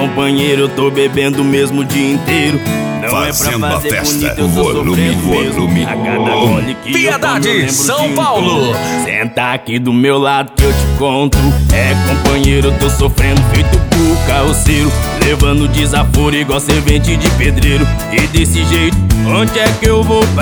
companheiro, eu tô bebendo mesmo o dia inteiro. Não Fazendo é pra fazer a festa, bonito, eu tô volume, sofrendo volume. mesmo. A cada gole que Piedade, eu tomo, eu lembro São de um Paulo. tom. Senta aqui do meu lado que eu te conto. É, companheiro, eu tô sofrendo feito burro carroceiro, levando desaforo igual servente de pedreiro. E desse jeito, onde é que eu vou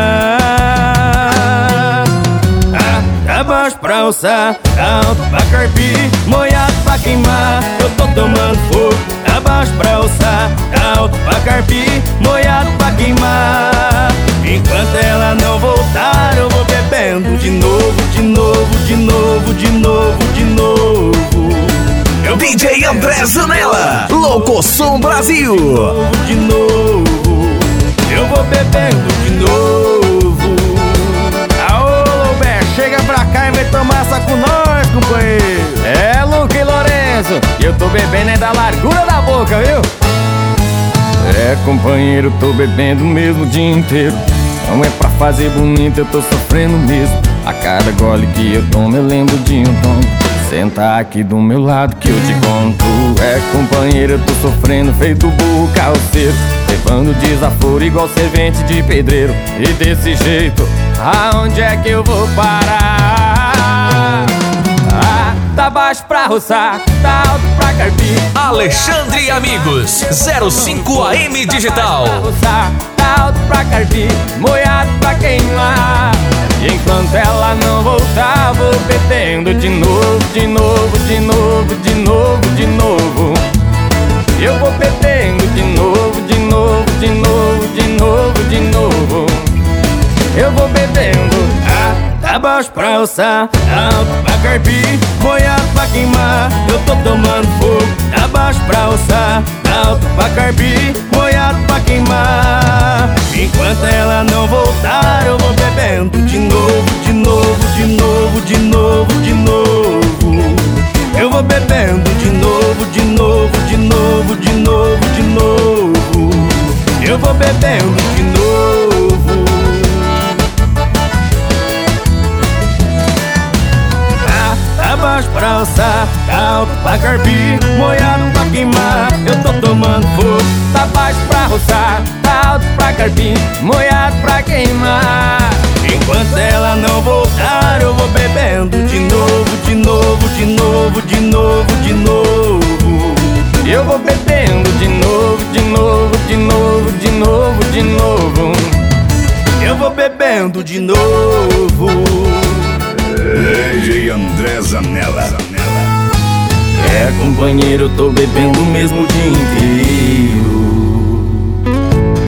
parar? Tá baixo pra alçar, tá alto pra carpir, molhado pra queimar, eu tô tomando fogo. Tá baixo pra alçar, tá alto pra carpir, molhado pra queimar. Enquanto ela não voltar, eu vou bebendo de novo, de novo, de novo, de novo, de novo. DJ André Zanella, Louco Som Brasil. De novo, eu vou bebendo de novo. Aô, Loubert, chega pra cá e vem tomar essa com nós, companheiro. É, Luque e Lourenço, e eu tô bebendo é da largura da boca, viu? É, companheiro, tô bebendo mesmo o dia inteiro. Não é pra fazer bonito, eu tô sofrendo mesmo. A cada gole que eu tomo, eu lembro de um tom. Senta aqui do meu lado que eu te conto. É, companheiro, eu tô sofrendo feito burro carroceiro, levando desaforo igual servente de pedreiro. E desse jeito, aonde é que eu vou parar? Tá baixo pra roçar, tá alto pra carpir. Alexandre e Amigos, 05 AM Digital. Tá alto pra carpir, molhado pra queimar. E enquanto ela não voltar, vou bebendo de novo, de novo, de novo, de novo, de novo. Eu vou bebendo de novo, de novo, de novo, de novo, de novo. Eu vou bebendo. Tá baixo pra alçar, tá alto pra carpir, molhado pra queimar, eu tô tomando fogo. Tá baixo pra alçar, tá alto pra carpir, molhado pra queimar. Enquanto ela não voltar, eu vou bebendo de novo, de novo, de novo, de novo, de novo. Eu vou bebendo de novo, de novo, de novo, de novo, de novo. Eu vou bebendo de novo. Tá baixo pra alçar, tá alto pra carpir, molhado pra queimar, eu tô tomando fogo. Tá baixo pra roçar, tá alto pra carpir, molhado pra queimar. Enquanto ela não voltar, eu vou bebendo de novo, de novo, de novo, de novo, de novo. Eu vou bebendo de novo, de novo, de novo, de novo, de novo. Eu vou bebendo de novo. DJ André Zanella. É, companheiro, eu tô bebendo mesmo o dia inteiro.